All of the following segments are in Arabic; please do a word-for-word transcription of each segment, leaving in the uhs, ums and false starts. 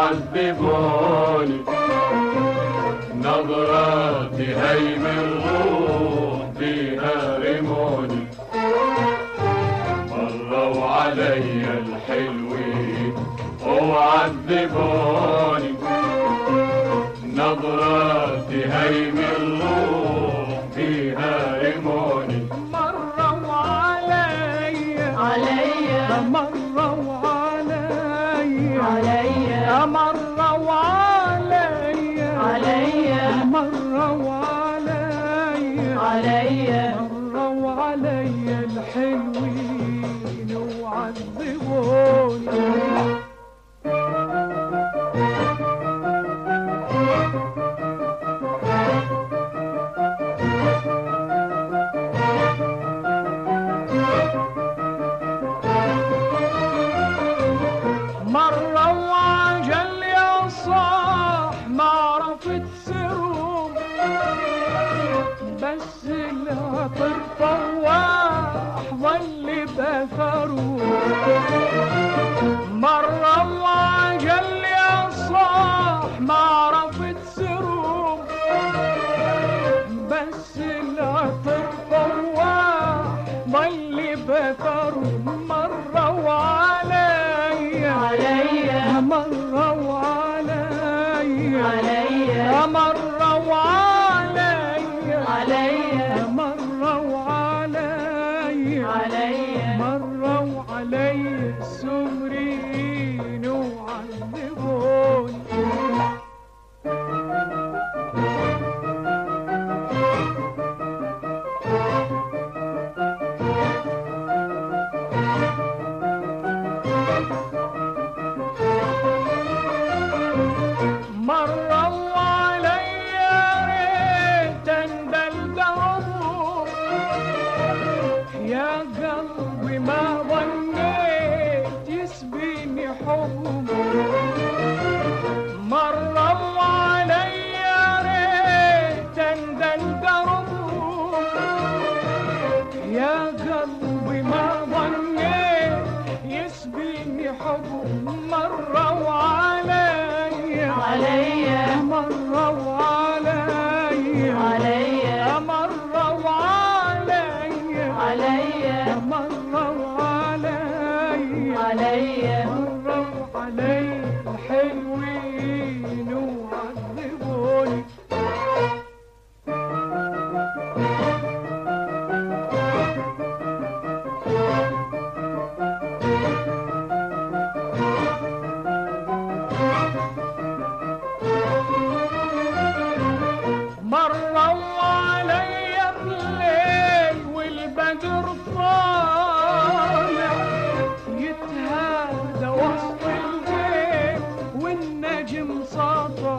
وعذبوني نظرات هيم الروح بها رموني مروا علي الحلوين وعذبوني نظرات هيم الروح بها رموني مروا علي علي مروا علي علي مروا علي علي مروا علي علي مروا علي الحلوين وعذبوني مروا عجل يا صاح ما عرفت سرهم بس العطر فواح ظل بثرهم مروا عجل يا صاح ما عرفت سرهم بس العطر فواح ظل بثرهم مروا علي علي مروا علي علي مروا علي علي مروا علي علي مروا علي السمرين وعذبوني مروا علي ريت اندلدهم يا قلبي ما ظنيت يسبيني حب مروا علي ريت اندلدهم يا قلبي ما ظنيت يسبيني حب مروا علي علي مروا علي علي مروا علي علي مروا علي علي مروا علي الحلوين وعذبوني مروا علي الليل والبدر طالع يتهادى وسط البيت والنجم ساطع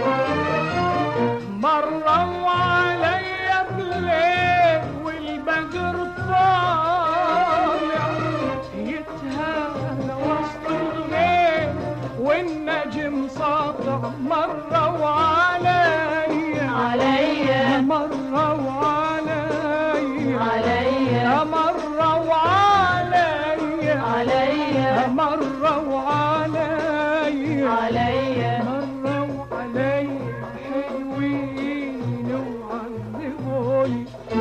مروا علي الليل والبدر طالع يتهادى وسط البيت والنجم ساطع مروا علي علي مروا علي علي مروا علي علي مروا علي علي مروا علي حلوين وعذبوني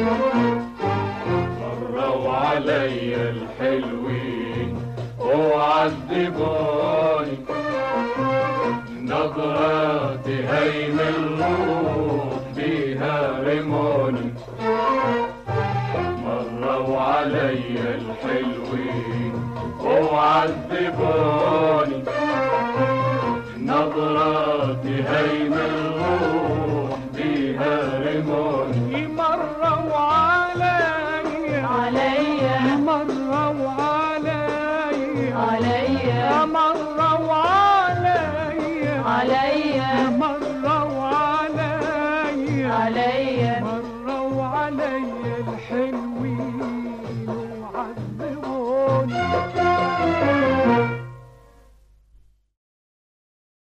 مروا علي الحلوين وعذبوني نظرات هيم الروح بها رموني مروا علي الحلوين وعذبوني نظرات هيم الروح